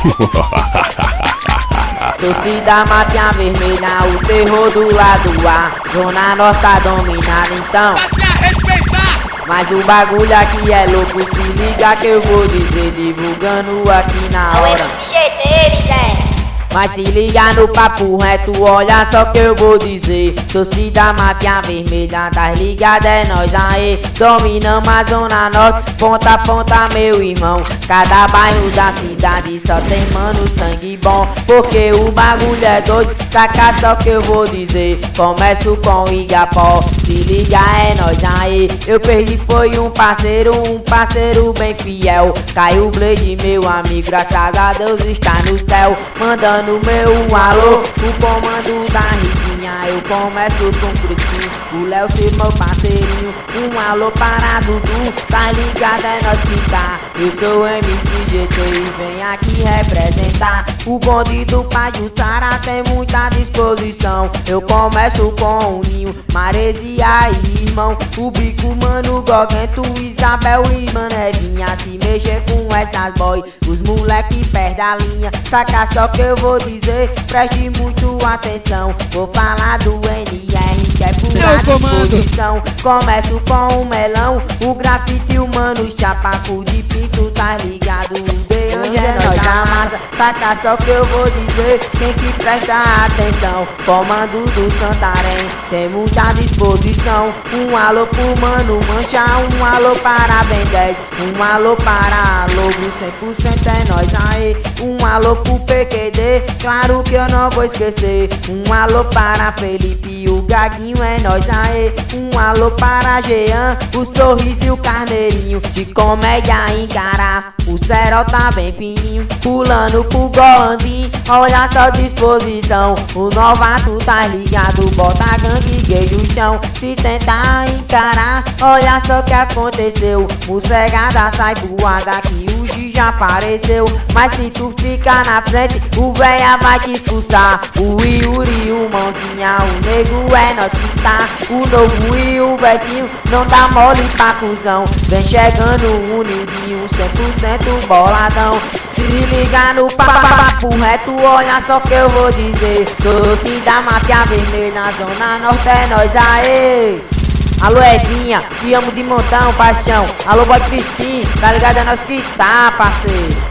Torcida mapinha vermelha, o terror do lado A. Zona Norte tá dominada então. Mas o bagulho aqui é louco, se liga que eu vou dizer, divulgando aqui na hora. Mas se liga no papo reto, olha só que eu vou dizer. Torcida mafia vermelha, tá ligado, é nós aí. Dominamos a Zona Norte, ponta a ponta, meu irmão. Cada bairro da cidade só tem mano sangue bom. Porque o bagulho é doido, saca só que eu vou dizer. Começo com Igapó, se liga, é nós aí. Eu perdi foi um parceiro bem fiel. Caiu o Blade, meu amigo, graças a Deus está no céu. Mandando meu alô, o comando da Riquinha. Eu começo com o Crispim, o Léo ser meu parceirinho. Um alô para Dudu, tá ligado, é nós que tá. Eu sou o MC GT e vem aqui representar. O bonde do pai do Sara tem muita disposição. Eu começo com o Ninho, Maresia e irmão. O Bico, mano, Gogento, Isabel e Manevinha. Se mexer com essas boy, os moleque perdem a linha. Saca só que eu vou dizer, preste muito atenção. Vou falar do NR, que é pura disposição. Começo com o Melão, o grafite, o mano, chapaco de pinto, tá ligado? O de é nós amassa. Saca só que eu vou dizer, tem que prestar atenção. Comando do Santarém, tem muita disposição. Um alô pro mano Mancha, um alô para Ben 10. Um alô para Lobo, 100% é nós aí. Um alô pro PQD, claro que eu não vou esquecer. Um alô para Felipe, o Gaguinho, é nós aí. Um alô para Jean, o Sorriso e o Carneirinho. De comédia encarar, o Serol tá bem fininho. Pulando pro Golandim, olha só disposição. O novato tá ligado, bota a gangue gay no chão. Se tentar encarar, olha só que aconteceu. Morcegada sai voada que o G já apareceu. Mas se tu ficar na frente, o véia vai te expulsar. O Yuri, o Mãozinha, o Nego é nós que tá. O Novo e o Betinho não dá mole pra cuzão. Vem chegando o Nildinho, 100% boladão. Se liga no papo reto, olha só que eu vou dizer. Torcida mafia vermelha, Zona Norte é nós aê. Alô Evinha, te amo de montão, paixão. Alô Boy Crispim, tá ligado, é nós que tá, parceiro.